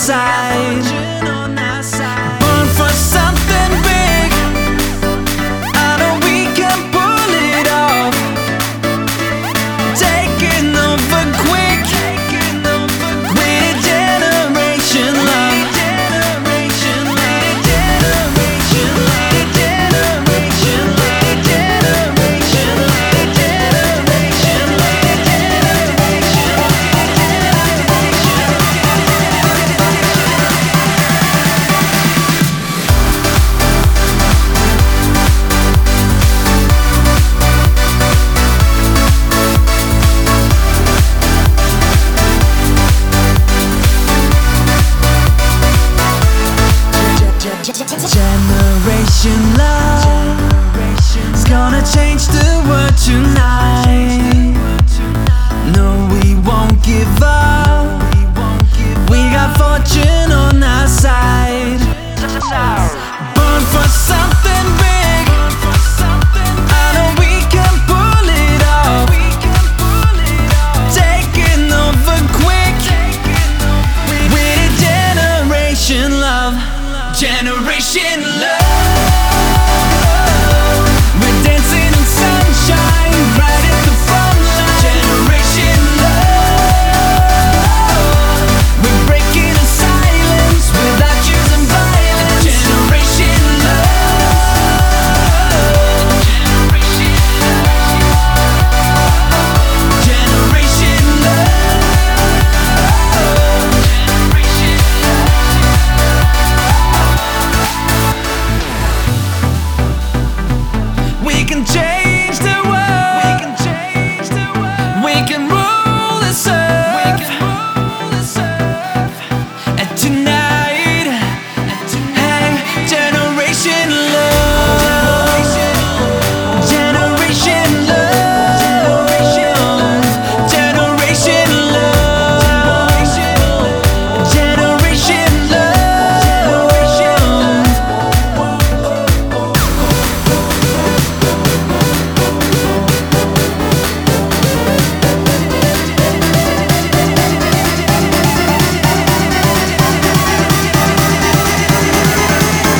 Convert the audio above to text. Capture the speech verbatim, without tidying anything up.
side. Born for something big, I know we can pull it off. Taking over quick with a generation love. Generation love, generation love, generation love, generation love, generation love, Generation love is gonna change the world tonight. No, we won't give up. We got fortune on our side. Born for something big, I know we can pull it off. Taking over quick with a generation love. Generation love, we're dancing in sunshine right at the front line. Generation love, we're breaking the silence without using violence. Generation love, generation love, generation love. We can change